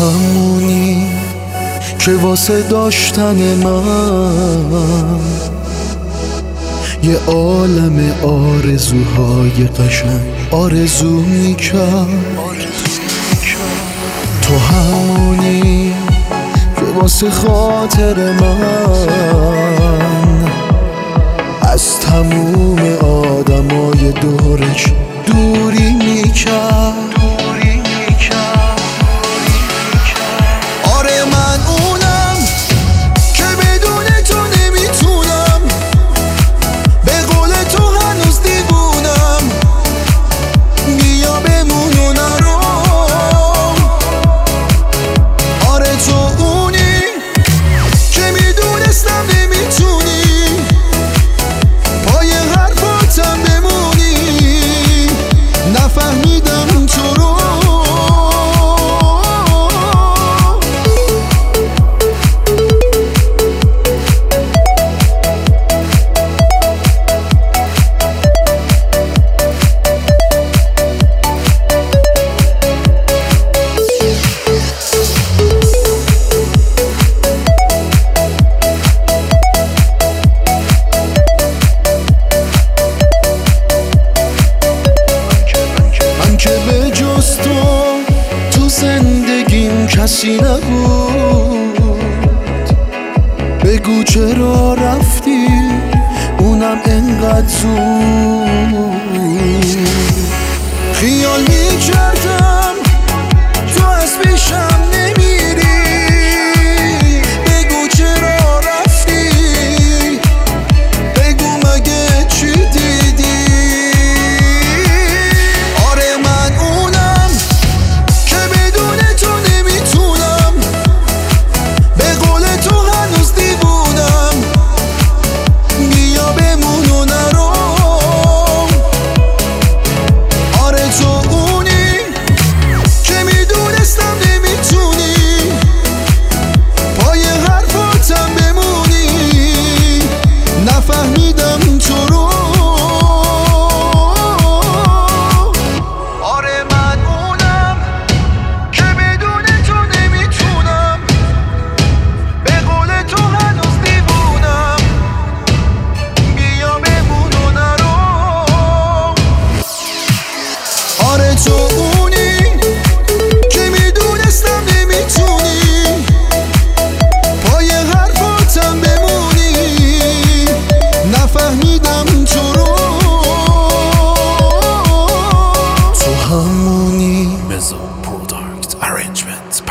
همونی که واسه داشتن من یه عالم آرزوهای قشنگ آرزو میکرد. تو همونی که واسه خاطر من از تموم آدمای دورش دوری میکرد. آره من اونم که بدون تو نمیتونم، به قول تو هنوز دیوونم، بیا بمون و نرو. آره تو اونی که میدونستم نمیتونی پای حرفاتم بمونی، نفهمیدم تو رو. تو زندگیم کسی نبود، بگو چرا رفتی اونم انقدر زود. خیال میکردم تو از پیشم نمیری، بگو چرا رفتی، بگو مگه چی دیدی. نفهمیدم تو رو. آره من اونم که بدون تو نمیتونم، به قول تو هنوز دیوونم، بیا بمون و نرو. آره تو اونی که میدونستم نمیتونی پای حرفاتم بمونی، نفهمیدم تو رو. تو همونی Mezzo Product Arrangements.